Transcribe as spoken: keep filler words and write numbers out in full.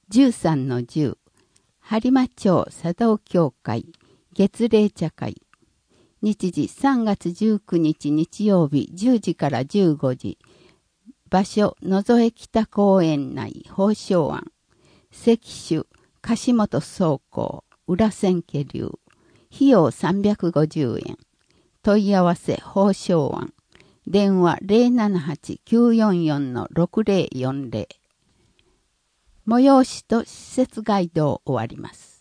じゅうさんのじゅう、播磨町茶道協会月例茶会。日時さんがつじゅうくにち日曜日じゅうじからじゅうごじ。場所、野添北公園内宝生庵。石手、樫本宗公、裏千家流。費用さんびゃくごじゅうえん。問い合わせ宝生庵。電話 ゼロななはちきゅうよんよんのろくゼロよんゼロ。催しと施設ガイドを終わります。